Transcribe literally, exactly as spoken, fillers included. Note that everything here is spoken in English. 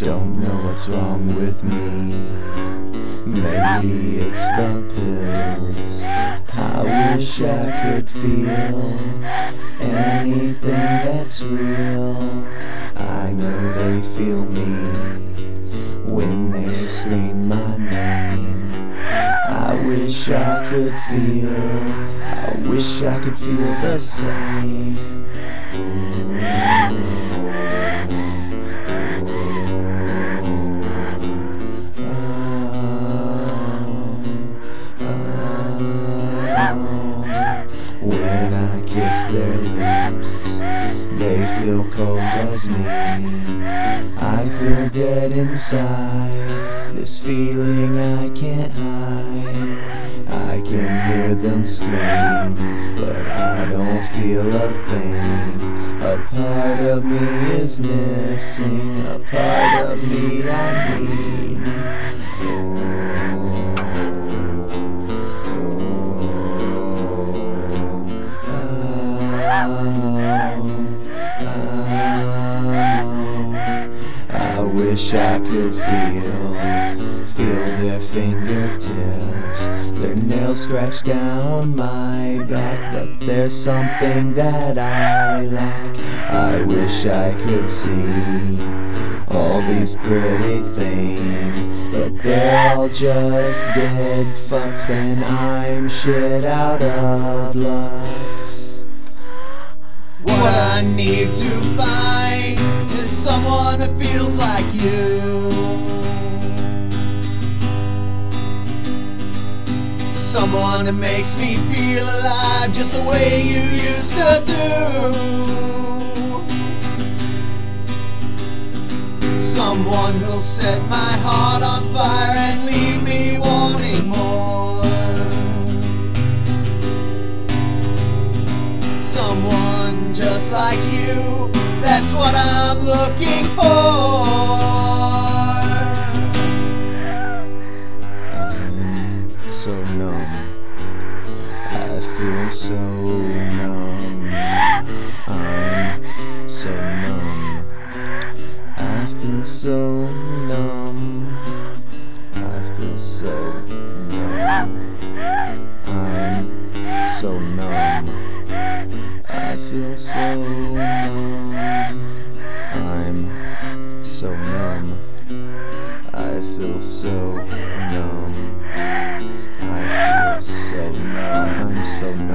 Don't know what's wrong with me. Maybe it's the pills. I wish I could feel anything that's real. I know they feel me when they scream my name. I wish I could feel, I wish I could feel the same. When I kiss their lips, they feel cold as me. I feel dead inside, this feeling I can't hide. I can hear them scream, but I don't feel a thing. A part of me is missing, a part of me I need. I wish I could feel, feel their fingertips, their nails scratched down my back, but there's something that I lack. I wish I could see all these pretty things, but they're all just dead fucks and I'm shit out of luck. What I need to find is someone that feels like you, someone that makes me feel alive just the way you used to do, someone who'll set my heart on fire and leave me wanting more, someone just like you, that's what I'm looking for. I'm so numb, I feel so numb. I'm so numb, I feel so numb. I feel so numb. I'm so numb, I feel so numb. I'm so numb, I feel so numb. I feel so numb, I'm so numb.